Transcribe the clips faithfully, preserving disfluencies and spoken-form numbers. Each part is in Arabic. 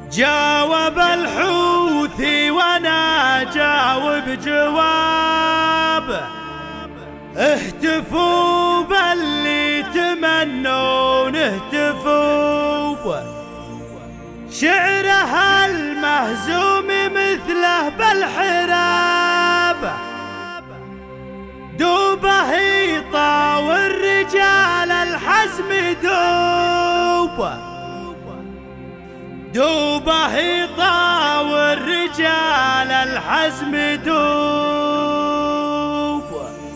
جاوب الحوثي وانا جاوب جواب، اهتفوا باللي تمنون اهتفوا، شعره المهزوم مثله بالحراب، دوبه يطاوي الرجال الحزم دوب، دوبه يطاوي الرجال الحزم دوب.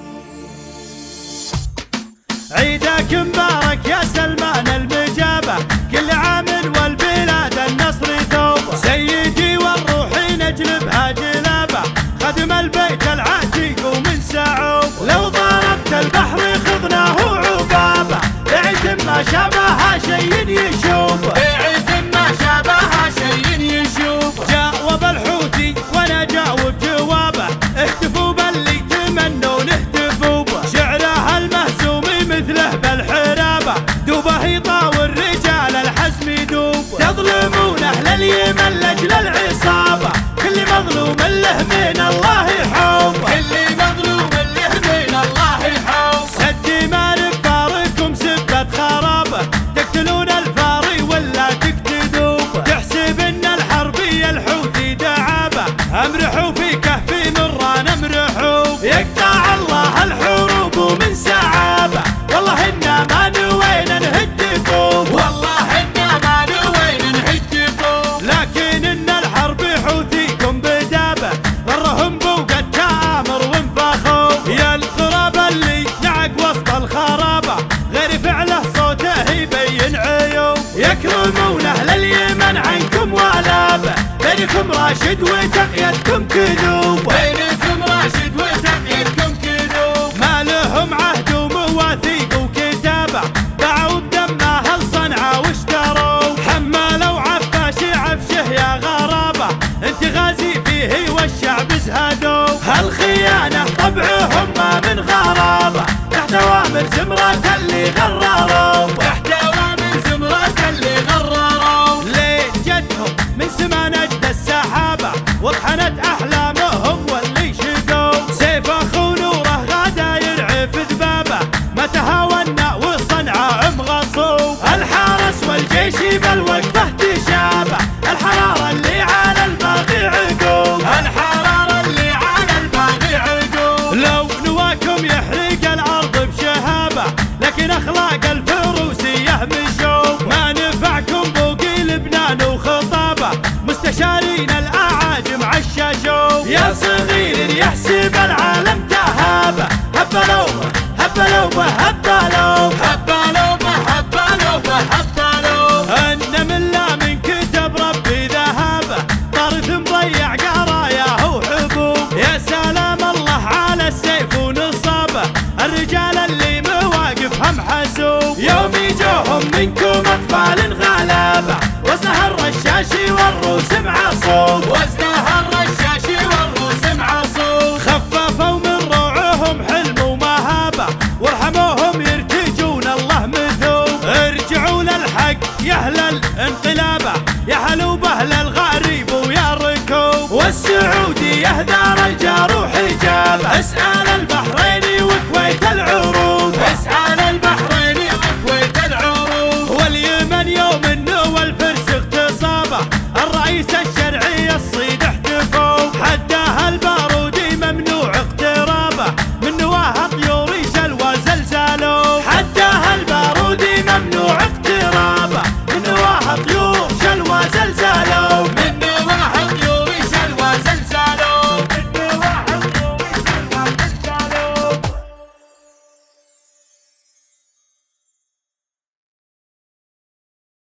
عيدك مبارك يا سلمان المجابة، كل عام والبلاد النصر ثوب، سيدي والروح نجلبها جلابة، خدم البيت العتيق ومن سعوب، لو ضربت البحر خضناه عبابة، بعت ما شابها شيء يشوب، بعت ما شابها شيء يشوب. جاوب الحوثي وانا جاوب جوابه، اهتفوا باللي تمنون اهتفوا، شعره المهزوم مثله بالحرابة، دوبه يطاوي الرجال الحزم دوب، تظلمون اهل اليمن لاجل العصابة، كل مظلوم له من الله يحوب، كل مظلوم له من الله يحوب. سد ما نفاركم سبة خرابة، تقتلون الفاري ولا تقتدوب، تحسب ان الحربية الحوثي دعابة، امرحوا في كهف مران امرحوا، يقطع الله الحروب ومن سعابة، والله إنا ما نوينا نهدكم، والله إنا ما نوينا نهدكم، لكن إن الحرب حوثيكم بدابة، ضرهم بوق التآمر وانفخوا، يا الغراب اللي نعق وسط الخرابة، غير فعله صوته يبين عيوب، يكرمون أهل اليمن عنكم ولابة، بينكم راشد وتقيتكم كذوب، بينكم راشد وتقيتكم كذوب، ما لهم عهد ومواثيق وكتابة، باعوا بدمه اهل صنعاء واشتروا، حملوا عفاش عفشه يا غرابة، انت غازي فيه والشعب زهدوا، هالخيانة طبعهم ما من غرابة، تحت اوامر زمرة اللي غرروا، تحت اوامر زمرة اللي غرروا، لين جتهم من سما نجد السحابة، وطحنت احلامهم واللي شقوا، سيف اخو نوره غادا يرعف ذبابه، ما تهاونا وصنعاء مغصوب، الحارس والجيش بالوقفه تشابه، الحراره اللي على الباغي عقوب، الحراره اللي على الباغي عقوب، لو نواكم يحرق الارض بشهابه، لكن اخلاق الفروسيه مشوب، ما نفعكم بوقي لبنان وخطابه، مستشارين الاعاجم عشاشوب، يا صغير يحسب العالم تهابه، هبلوا هبلوا هبلوا هبلوا هبلوا هبلوا، ان من لا من كتب ربي ذهابه، طارث مضيع قراياه وحبوب، يا سلام الله على السيف ونصابه، الرجال اللي مواقفهم حسوب، يوم يجوهم منكم اطفال غلابه، وزنها الرشاشي والروس معصوب، وزنها الرشاشي والروس معصوب، خففوا من روعهم حلم ومهابه، وارحموهم يرتجون الله مثوب، ارجعوا للحق يا اهل الانقلابه، يا هلو باهل الغريب ويا الركوب، والسعودي يهدر الجار وحجابه، اسأل